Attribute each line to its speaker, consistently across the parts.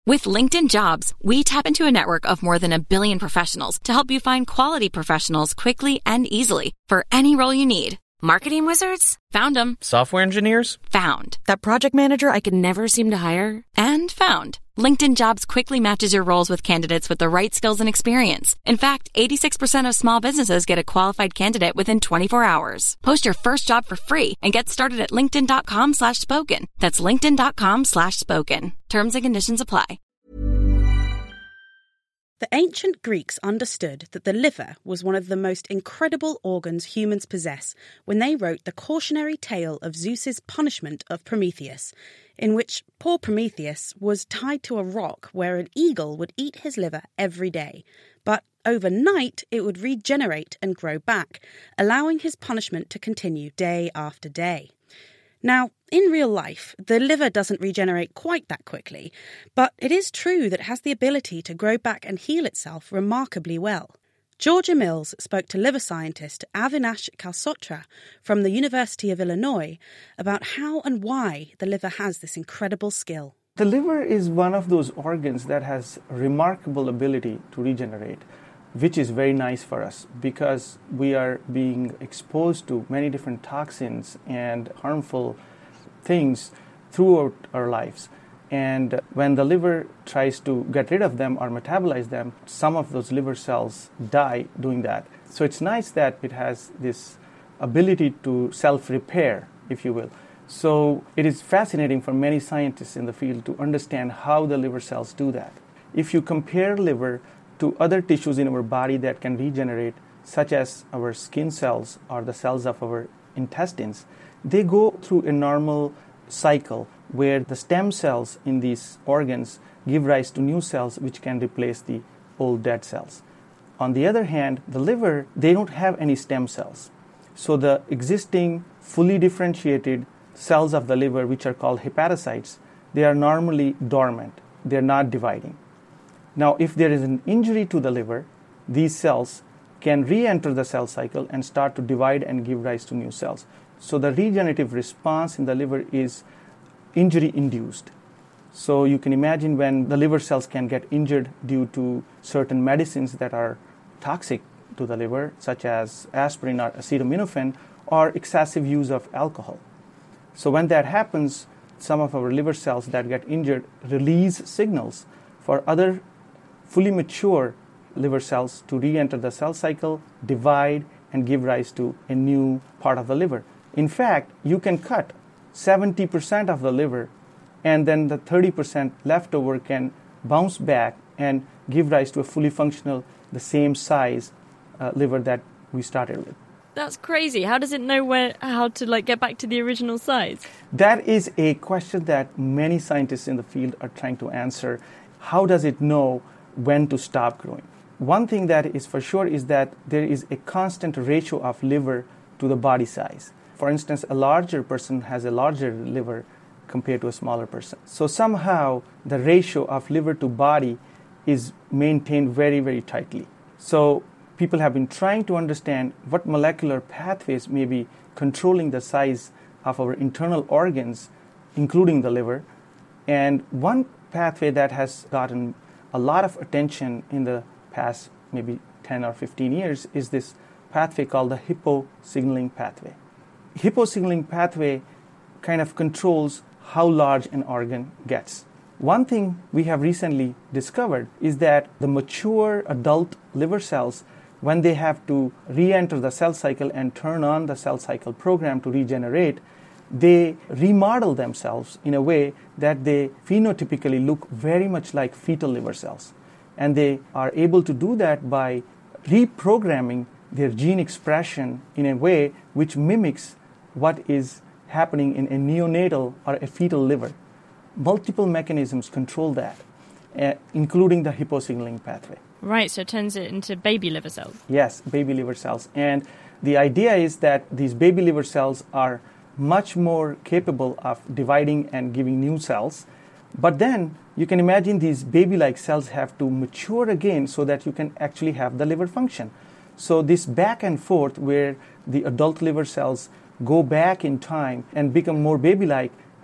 Speaker 1: With LinkedIn Jobs, we tap into a network of more than 1 billion professionals to help you find quality professionals quickly and easily for any role you need. Marketing wizards? Found them.
Speaker 2: Software engineers?
Speaker 1: Found. That project manager I could never seem to hire? And found. LinkedIn Jobs quickly matches your roles with candidates with the right skills and experience. In fact, 86% of small businesses get a qualified candidate within 24 hours. Post your first job for free and get started at linkedin.com/spoken. That's linkedin.com/spoken. Terms and conditions apply.
Speaker 3: The ancient Greeks understood that the liver was one of the most incredible organs humans possess when they wrote the cautionary tale of Zeus's punishment of Prometheus, in which poor Prometheus was tied to a rock where an eagle would eat his liver every day. But overnight, it would regenerate and grow back, allowing his punishment to continue day after day. Now, in real life, the liver doesn't regenerate quite that quickly, but it is true that it has the ability to grow back and heal itself remarkably well. Georgia Mills spoke to liver scientist Avinash Kalsotra from the University of Illinois about how and why the liver has this incredible skill.
Speaker 4: The liver is one of those organs that has remarkable ability to regenerate, which is very nice for us because we are being exposed to many different toxins and harmful things throughout our lives. And when the liver tries to get rid of them or metabolize them, some of those liver cells die doing that. So it's nice that it has this ability to self-repair, if you will. So it is fascinating for many scientists in the field to understand how the liver cells do that. If you compare liver to other tissues in our body that can regenerate, such as our skin cells or the cells of our intestines, they go through a normal cycle where the stem cells in these organs give rise to new cells which can replace the old dead cells. On the other hand, the liver, they don't have any stem cells. So the existing fully differentiated cells of the liver, which are called hepatocytes, they are normally dormant. They're not dividing. Now, if there is an injury to the liver, these cells can re-enter the cell cycle and start to divide and give rise to new cells. So the regenerative response in the liver is injury-induced. So you can imagine when the liver cells can get injured due to certain medicines that are toxic to the liver, such as aspirin or acetaminophen, or excessive use of alcohol. So when that happens, some of our liver cells that get injured release signals for other fully mature liver cells to re-enter the cell cycle, divide, and give rise to a new part of the liver. In fact, you can cut 70% of the liver, and then the 30% leftover can bounce back and give rise to a fully functional, the same size liver that we started with.
Speaker 5: That's crazy. How does it know how to get back to the original size?
Speaker 4: That is a question that many scientists in the field are trying to answer. How does it know when to stop growing? One thing that is for sure is that there is a constant ratio of liver to the body size. For instance, a larger person has a larger liver compared to a smaller person. So somehow the ratio of liver to body is maintained very, very tightly. So people have been trying to understand what molecular pathways may be controlling the size of our internal organs, including the liver. And one pathway that has gotten a lot of attention in the past maybe 10 or 15 years is this pathway called the Hippo signaling pathway. Hippo signaling pathway kind of controls how large an organ gets. One thing we have recently discovered is that the mature adult liver cells, when they have to re-enter the cell cycle and turn on the cell cycle program to regenerate, they remodel themselves in a way that they phenotypically look very much like fetal liver cells. And they are able to do that by reprogramming their gene expression in a way which mimics what is happening in a neonatal or a fetal liver. Multiple mechanisms control that, including the Hippo signaling pathway.
Speaker 5: Right, so it turns it into baby liver cells.
Speaker 4: Yes, baby liver cells. And the idea is that these baby liver cells are much more capable of dividing and giving new cells. But then you can imagine these baby-like cells have to mature again so that you can actually have the liver function. So this back and forth where the adult liver cells go back in time and become more baby-like,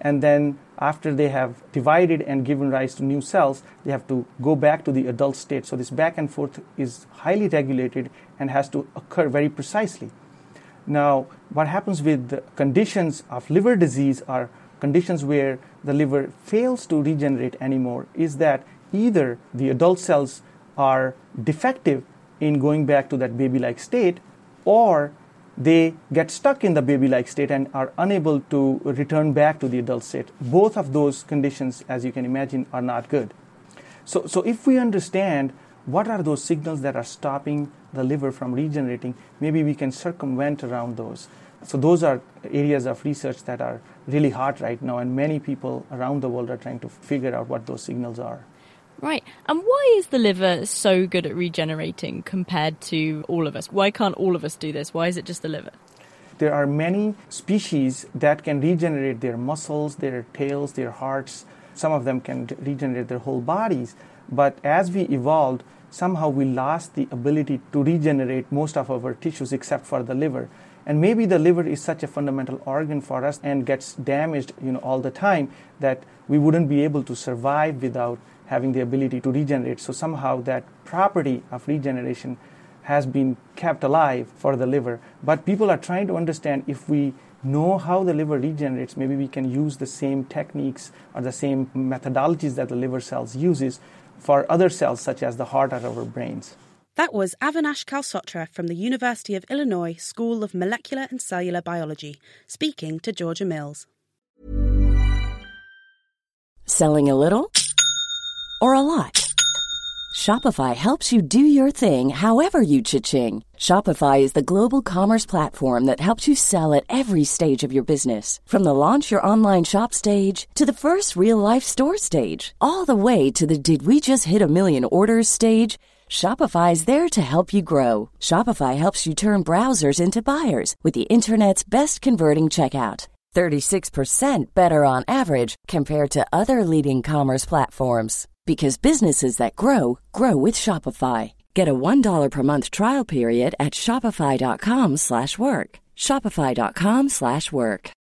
Speaker 4: and then after they have divided and given rise to new cells, they have to go back to the adult state. So this back and forth is highly regulated and has to occur very precisely. Now, what happens with the conditions of liver disease are conditions where the liver fails to regenerate anymore, is that either the adult cells are defective in going back to that baby-like state, or they get stuck in the baby-like state and are unable to return back to the adult state. Both of those conditions, as you can imagine, are not good. So if we understand what are those signals that are stopping the liver from regenerating, maybe we can circumvent around those. So those are areas of research that are really hot right now, and many people around the world are trying to figure out what those signals are.
Speaker 5: Right. And why is the liver so good at regenerating compared to all of us? Why can't all of us do this? Why is it just the liver?
Speaker 4: There are many species that can regenerate their muscles, their tails, their hearts. Some of them can regenerate their whole bodies. But as we evolved, somehow we lost the ability to regenerate most of our tissues except for the liver. And maybe the liver is such a fundamental organ for us and gets damaged, all the time, that we wouldn't be able to survive without having the ability to regenerate. So somehow that property of regeneration has been kept alive for the liver. But people are trying to understand, if we know how the liver regenerates, maybe we can use the same techniques or the same methodologies that the liver cells uses for other cells such as the heart or our brains.
Speaker 3: That was Avinash Kalsotra from the University of Illinois School of Molecular and Cellular Biology, speaking to Georgia Mills.
Speaker 2: Selling a little or a lot? Shopify helps you do your thing however you cha-ching. Shopify is the global commerce platform that helps you sell at every stage of your business. From the launch your online shop stage to the first real-life store stage, all the way to the did we just hit a million orders stage. Shopify is there to help you grow. Shopify helps you turn browsers into buyers with the internet's best converting checkout. 36% better on average compared to other leading commerce platforms. Because businesses that grow, grow with Shopify. Get a $1 per month trial period at shopify.com/work. Shopify.com/work.